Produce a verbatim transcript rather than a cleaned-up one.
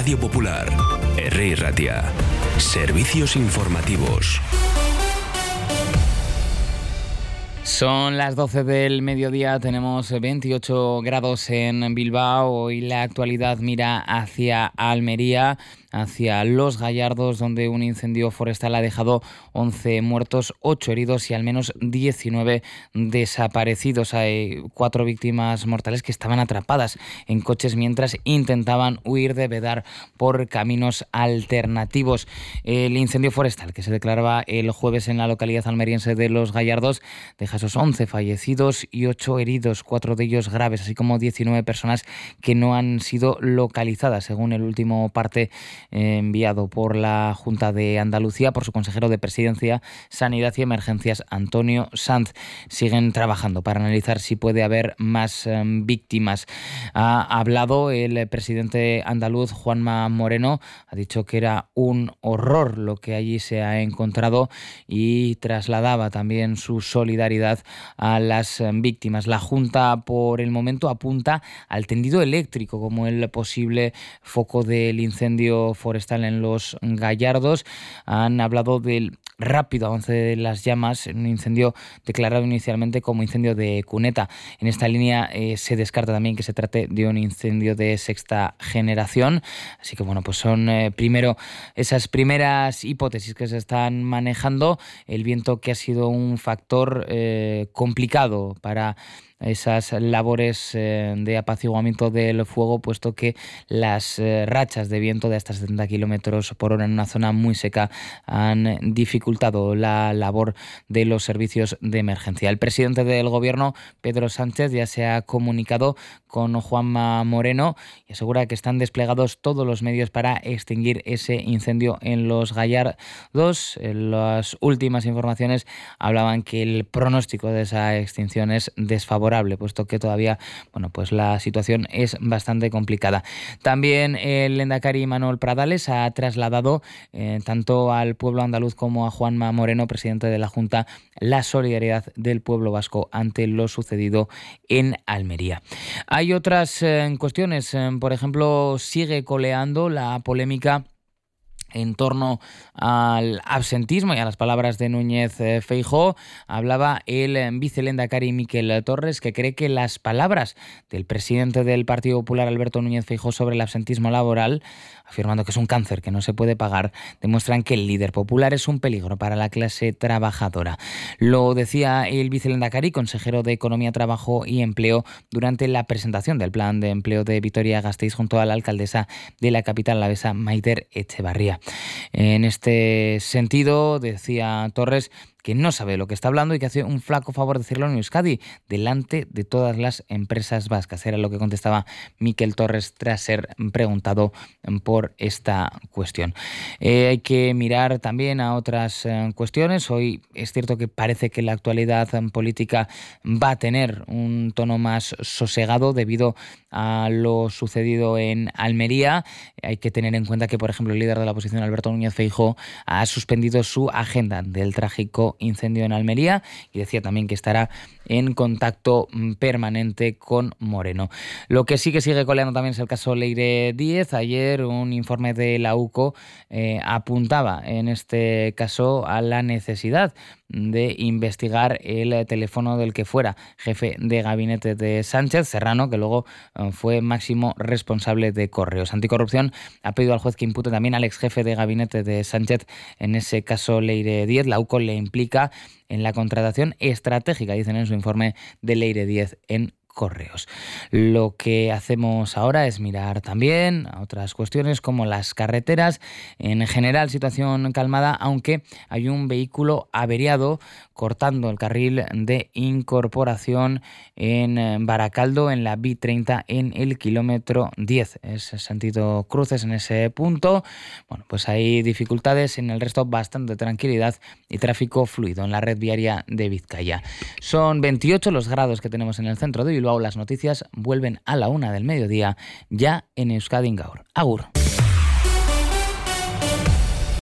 Radio Popular, Herri Ratia. Servicios informativos. Son las doce del mediodía, tenemos veintiocho grados en Bilbao y la actualidad mira hacia Almería, hacia Los Gallardos, donde un incendio forestal ha dejado once muertos, ocho heridos y al menos diecinueve desaparecidos. Hay cuatro víctimas mortales que estaban atrapadas en coches mientras intentaban huir de Bedar por caminos alternativos. El incendio forestal que se declaraba el jueves en la localidad almeriense de Los Gallardos deja esos once fallecidos y ocho heridos, cuatro de ellos graves, así como diecinueve personas que no han sido localizadas, según el último parte enviado por la Junta de Andalucía, por su consejero de Presidencia, Sanidad y Emergencias, Antonio Sanz. Siguen trabajando para analizar si puede haber más eh, víctimas. Ha hablado el presidente andaluz, Juanma Moreno, ha dicho que era un horror lo que allí se ha encontrado y trasladaba también su solidaridad a las víctimas. La Junta, por el momento, apunta al tendido eléctrico como el posible foco del incendio forestal en Los Gallardos. Han hablado del rápido avance de las llamas en un incendio declarado inicialmente como incendio de cuneta. En esta línea eh, se descarta también que se trate de un incendio de sexta generación. Así que bueno, pues son eh, primero esas primeras hipótesis que se están manejando. El viento, que ha sido un factor eh, complicado para esas labores eh, de apaciguamiento del fuego, puesto que las eh, rachas de viento de hasta setenta kilómetros por hora en una zona muy seca han dificultado la labor de los servicios de emergencia. El presidente del gobierno, Pedro Sánchez, ya se ha comunicado con Juanma Moreno y asegura que están desplegados todos los medios para extinguir ese incendio en Los Gallardos. Las últimas informaciones hablaban que el pronóstico de esa extinción es desfavorable, puesto que todavía, bueno, pues la situación es bastante complicada. También el lehendakari Manuel Pradales ha trasladado eh, tanto al pueblo andaluz como a Juanma Moreno, presidente de la Junta, la solidaridad del pueblo vasco ante lo sucedido en Almería. Hay otras eh, cuestiones, eh, por ejemplo, sigue coleando la polémica en torno al absentismo y a las palabras de Núñez Feijóo. Hablaba el vicelehendakari Miquel Torres, que cree que las palabras del presidente del Partido Popular, Alberto Núñez Feijóo, sobre el absentismo laboral, afirmando que es un cáncer que no se puede pagar, demuestran que el líder popular es un peligro para la clase trabajadora. Lo decía el vicelehendakari, consejero de Economía, Trabajo y Empleo, durante la presentación del plan de empleo de Vitoria-Gasteiz junto a la alcaldesa de la capital alavesa, Maider Etxebarria. En este sentido, decía Torres que no sabe lo que está hablando y que hace un flaco favor decirlo en Euskadi, delante de todas las empresas vascas. Era lo que contestaba Miquel Torres tras ser preguntado por esta cuestión. Eh, hay que mirar también a otras eh, cuestiones. Hoy es cierto que parece que la actualidad política va a tener un tono más sosegado debido a lo sucedido en Almería. Hay que tener en cuenta que, por ejemplo, el líder de la oposición, Alberto Núñez Feijóo, ha suspendido su agenda del trágico incendio en Almería y decía también que estará en contacto permanente con Moreno. Lo que sí que sigue coleando también es el caso Leire Díez. Ayer un informe de la U C O eh, apuntaba en este caso a la necesidad de investigar el teléfono del que fuera jefe de gabinete de Sánchez, Serrano, que luego eh, fue máximo responsable de Correos. Anticorrupción ha pedido al juez que impute también al ex jefe de gabinete de Sánchez, en ese caso Leire Díez. La U C O le implica en la contratación estratégica, dicen en su informe, de Leire Díez en Correos. Lo que hacemos ahora es mirar también a otras cuestiones como las carreteras. En general, situación calmada, aunque hay un vehículo averiado cortando el carril de incorporación en Baracaldo, en la B treinta, en el kilómetro diez. Es sentido cruces en ese punto. Bueno, pues hay dificultades, en el resto bastante tranquilidad y tráfico fluido en la red viaria de Vizcaya. Son veintiocho los grados que tenemos en el centro de Bilbao. Las noticias vuelven a la una del mediodía, ya en Euskadi Gaur. Agur.